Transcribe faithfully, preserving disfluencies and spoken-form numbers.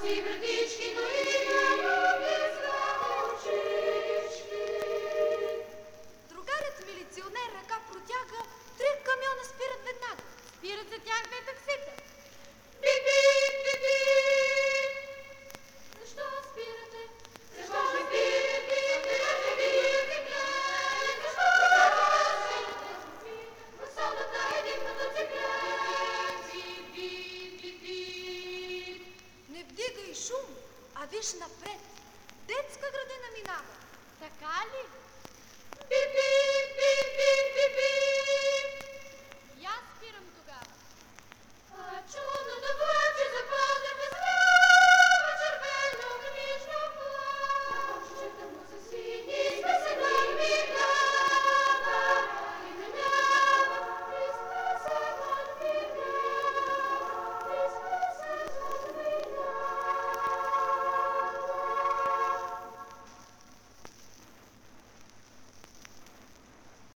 си вратички, но има близка очички. Другарят милиционер ръка протяга, три камиона спират веднага. Спират за тях две таксита. Бип-бип, бип-бип. Защо спирате? Защо ме спирате? Кажете ви, циклет. Защо спирате? В солната един мотоциклет. Бип, бип, бип. Не вдигай шум, а виж напред. Детска градина минава. Така ли? Бип-бип, бип-бип.